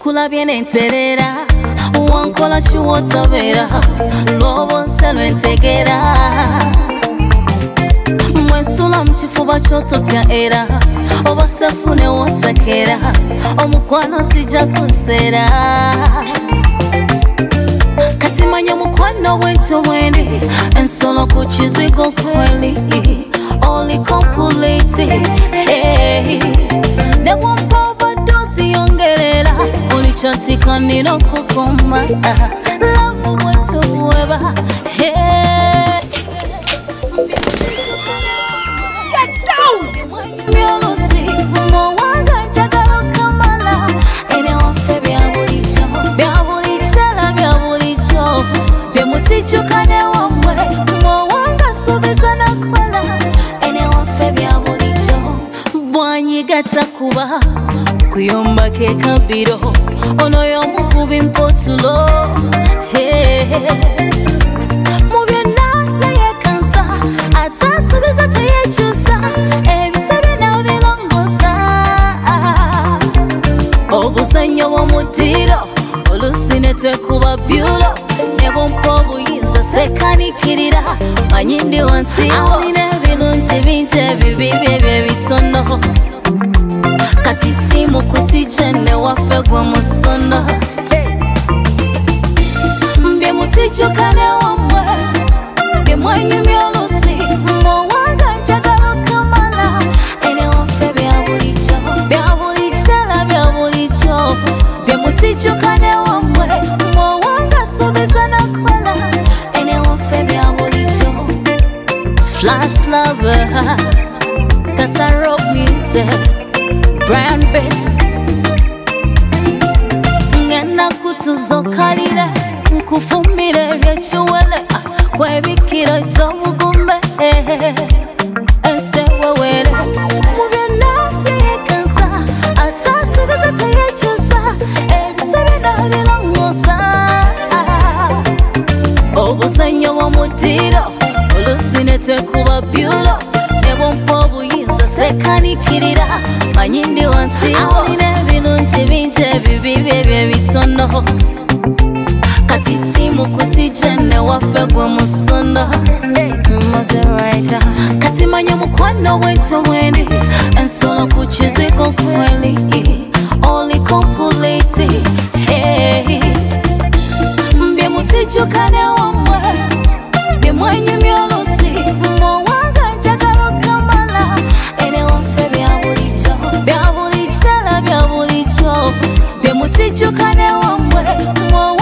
Nkulabye nenterera wankola chiwotabera lobo nselo entegera mwensula mchifuba chototya era obasefune wotakera omukwano sija kusera kati manya mukwano wentu wendi ensolo kuchizigo kweli only complete ne wampa dozi yongerera ulichatika nino kukoma love wetu weba Get down! Miolosi mwanga jagalo kamala ene wafe byabulichala byabulicho byemutichukane wamwe mwanga sobeza nakola ene wafe byabulicho bwanyigata kuba kuyomba ke kabiro ono yomukubi mpotulo mubyonna yekansa atasubiza teyekyusa ebisebe nabilongosa obuzanyo bw'omutiro olusine tekuba byulo nebompa obuyinza sekanikirira manyi ndi wansiwo alina ebirungi bingi ebibi byebyo bitono kati timu kutijene wafe gwa musono mbye mutichukane wamwe bye mwanyumya olusi mwanga njagala kamala ene wafe byabulichala byabulicho bye mutichukane wamwe mwanga sobeza nakola ene wafe byabulicho Flash lover Kasaro music Brand Bits ngena kutuzokalire nkufumire byekiwele kwebikiro ky'obugumbe ese wewere mubyonna byeyekansa atasubiza teyekyusa ebisebe nabilongosa obuzanyo bw'omutiro olusine tekuba byulo nebompa obuyinza sekanikirira manyi ndi wansiwo alina ebirungi bingi ebibi byebyo bitono kati timu kutijene wafe gwe musono kati manya mukwano wentu wendi ensolo kuchizigo kweli only complete mbye mutichukane wamwe bye mwanyumya olusi mwanga njagala kamala ene wafe byabulichala byabulicho bye mutichukane wamwe